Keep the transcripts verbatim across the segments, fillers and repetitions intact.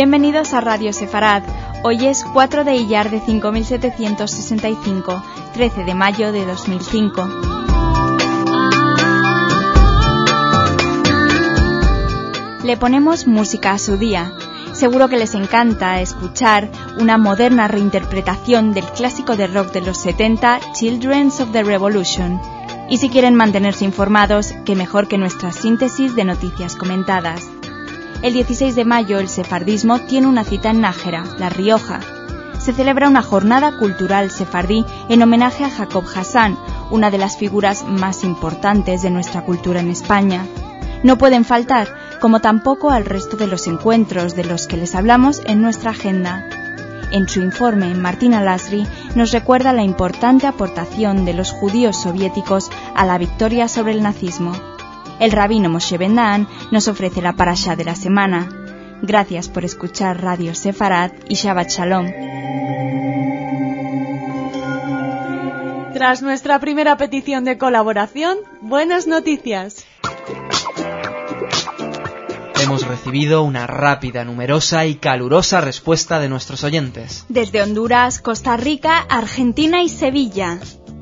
Bienvenidos a Radio Sefarad. Hoy es cuatro de Iyar de cinco mil setecientos sesenta y cinco, trece de mayo de dos mil cinco. Le ponemos música a su día. Seguro que les encanta escuchar una moderna reinterpretación del clásico de rock de los setenta, Children of the Revolution. Y si quieren mantenerse informados, qué mejor que nuestra síntesis de noticias comentadas. El dieciséis de mayo el sefardismo tiene una cita en Nájera, La Rioja. Se celebra una jornada cultural sefardí en homenaje a Jacob Hassan, una de las figuras más importantes de nuestra cultura en España. No pueden faltar, como tampoco al resto de los encuentros de los que les hablamos en nuestra agenda. En su informe, Martín Al-Asri nos recuerda la importante aportación de los judíos soviéticos a la victoria sobre el nazismo. El rabino Moshe Ben Dayan nos ofrece la parashá de la semana. Gracias por escuchar Radio Sefarad y Shabbat Shalom. Tras nuestra primera petición de colaboración, buenas noticias. Hemos recibido una rápida, numerosa y calurosa respuesta de nuestros oyentes. Desde Honduras, Costa Rica, Argentina y Sevilla.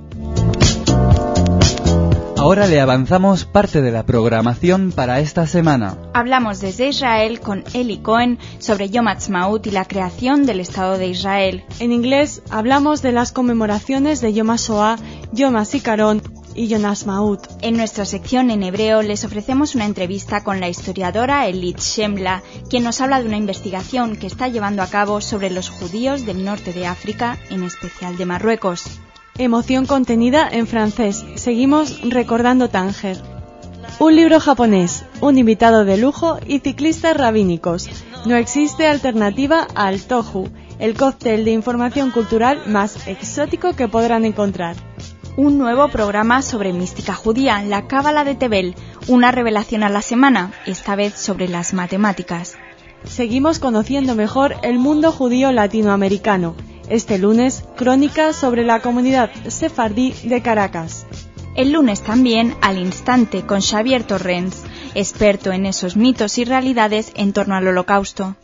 Ahora le avanzamos parte de la programación para esta semana. Hablamos desde Israel con Eli Cohen sobre Yom Ha'atzmaut y la creación del Estado de Israel. En inglés hablamos de las conmemoraciones de Yom HaShoah, Yom HaZikaron y Yom Ha'atzmaut. En nuestra sección en hebreo les ofrecemos una entrevista con la historiadora Elit Shemla, quien nos habla de una investigación que está llevando a cabo sobre los judíos del norte de África, en especial de Marruecos. Emoción contenida en francés. Seguimos recordando Tánger. Un libro japonés, un invitado de lujo y ciclistas rabínicos. No existe alternativa al tofu, el cóctel de información cultural más exótico que podrán encontrar. Un nuevo programa sobre mística judía, la Cábala de Tebel, una revelación a la semana, esta vez sobre las matemáticas. Seguimos conociendo mejor el mundo judío latinoamericano. Este lunes, crónica sobre la comunidad sefardí de Caracas. El lunes también, Al Instante, con Xavier Torrens, experto en esos mitos y realidades en torno al Holocausto.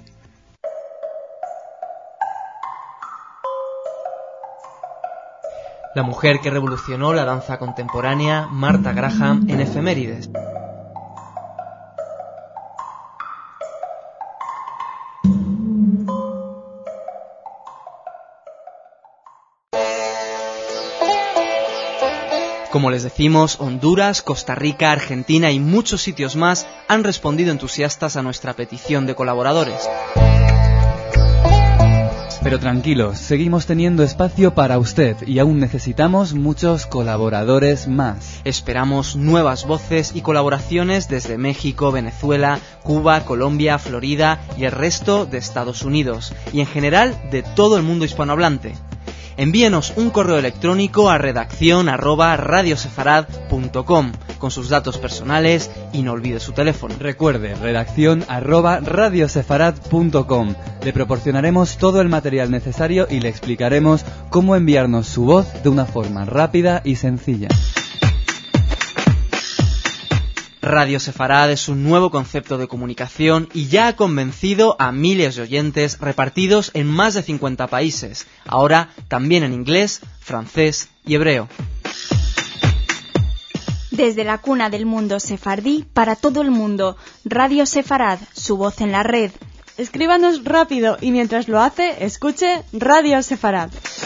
La mujer que revolucionó la danza contemporánea, Martha Graham, en efemérides. Como les decimos, Honduras, Costa Rica, Argentina y muchos sitios más han respondido entusiastas a nuestra petición de colaboradores. Pero tranquilos, seguimos teniendo espacio para usted y aún necesitamos muchos colaboradores más. Esperamos nuevas voces y colaboraciones desde México, Venezuela, Cuba, Colombia, Florida y el resto de Estados Unidos, y en general de todo el mundo hispanohablante. Envíenos un correo electrónico a redacción arroba radiosefarad punto com con sus datos personales y no olvide su teléfono. Recuerde, redacción arroba radiosefarad punto com. Le proporcionaremos todo el material necesario y le explicaremos cómo enviarnos su voz de una forma rápida y sencilla. Radio Sefarad es un nuevo concepto de comunicación y ya ha convencido a miles de oyentes repartidos en más de cincuenta países, ahora también en inglés, francés y hebreo. Desde la cuna del mundo sefardí para todo el mundo, Radio Sefarad, su voz en la red. Escríbanos rápido y mientras lo hace, escuche Radio Sefarad.